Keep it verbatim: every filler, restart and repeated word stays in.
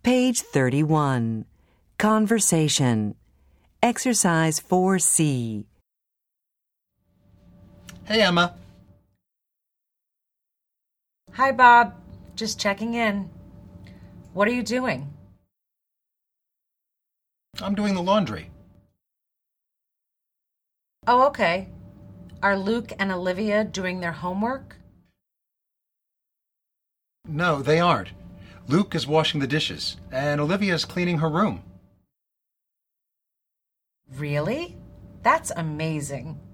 Page thirty-one. Conversation. Exercise four C. Hey, Emma. Hi, Bob. Just checking in. What are you doing? I'm doing the laundry. Oh, okay. Are Luke and Olivia doing their homework? No, they aren't. Luke is washing the dishes, and Olivia is cleaning her room. Really? That's amazing.